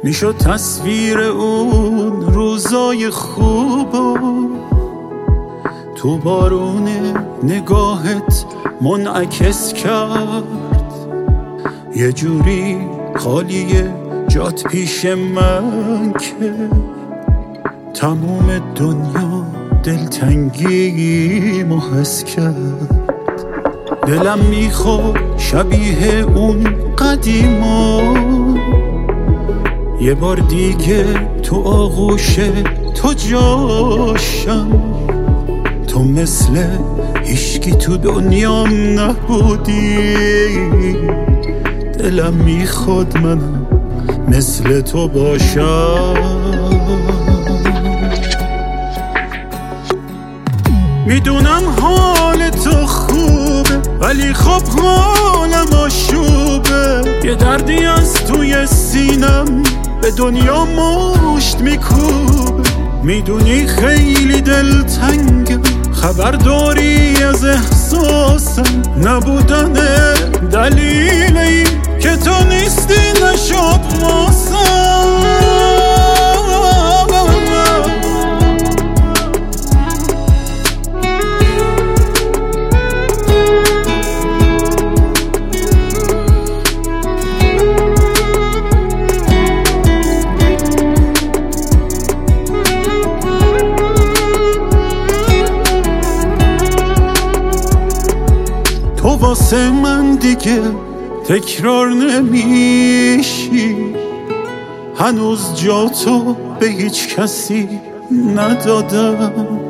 میشد تصویر اون روزای خوبو تو بارون نگاهت منعکس کرد. یه جوری خالیه جات پیش من که تموم دنیا دلتنگی محس کرد. دلم میخواد شبیه اون قدیما یه بار دیگه تو آغوش تو جاشم. تو مثل هیچکی تو دنیام نبودی، دلم میخواد منم مثل تو باشم. میدونم حال تو خوبه ولی خب حالم آشوبه. یه دردی از توی سینم به دنیا مشت میکوبه. میدونی خیلی دلتنگم، خبر داری از احساسم. نبودن دلیل این که تو نیستی نشد واسم. تو واسه من دیگه تکرار نمیشی. هنوز جا تو به هیچ کسی ندادم.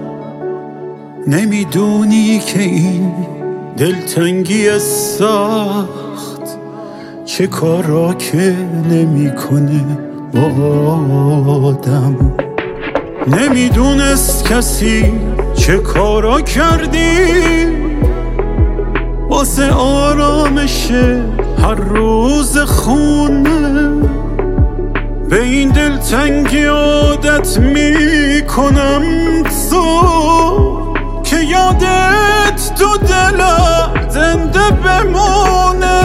نمیدونی که این دلتنگی سخت چه کارا که نمیکنه با آدم. نمیدونست کسی چه کارا کردی واسه آرامش هر روز خونه. به این دلتنگی عادت میکنم تو که یادت تو دلم زنده بمونه.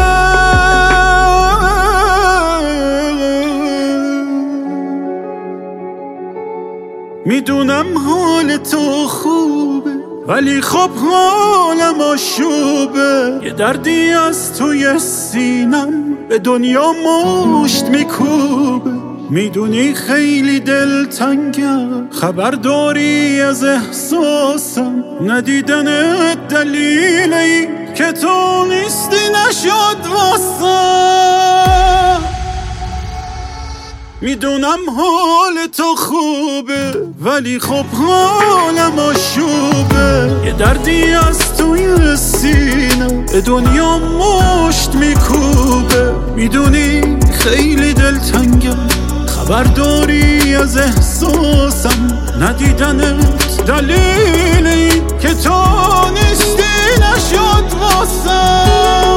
میدونم حال تو خوبه ولی خب حالم آشوبه. یه دردی از توی سینم به دنیا مشت میکوبه. میدونی خیلی دلتنگم، خبر داری از احساسم. ندیدن دلیل این که تو نیستی نشد واسم. میدونم حال تو خوبه ولی خب حالم آشوبه. یه دردی از توی سینم به دنیا مشت میکوبه. میدونی خیلی دلتنگم، خبر داری از احساسم. ندیدنت دلیل این که تو نیستی نشد واسم.